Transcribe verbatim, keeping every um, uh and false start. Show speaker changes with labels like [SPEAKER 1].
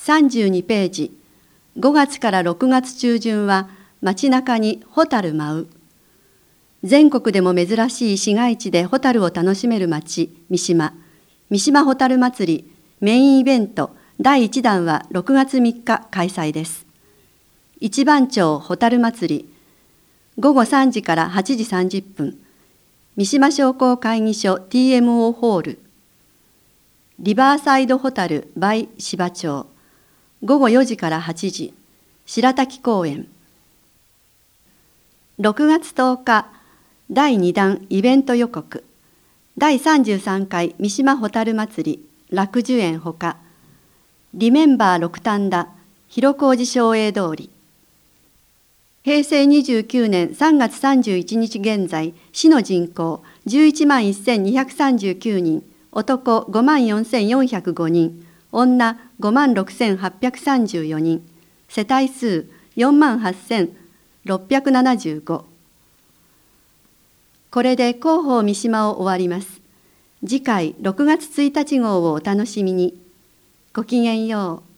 [SPEAKER 1] さんじゅうにページ、ごがつからろくがつ中旬は街中にホタル舞う。全国でも珍しい市街地でホタルを楽しめる町、三島。三島ホタル祭りメインイベントだいいち弾はろくがつみっか開催です。一番町ホタル祭り、ごごさんじからはちじさんじゅっぷん、三島商工会議所 ティーエムオー ホール。リバーサイドホタル by 芝町、ごごよじからはちじ、白滝公園。ろくがつとおか、だいに弾イベント予告。だいさんじゅうさんかい三島ホタル祭り楽寿園ほか、リメンバー六反田広小路松栄通り。へいせいにじゅうきゅうねんさんがつさんじゅういちにち現在、市の人口じゅういちまんせんにひゃくさんじゅうきゅうにん、男ごまんよんせんよんひゃくごにん、女ごまんろくせんはっぴゃくさんじゅうよにん、世帯数よんまんはっせんろっぴゃくななじゅうご。これで広報三島を終わります。次回ろくがつついたち号をお楽しみに。ごきげんよう。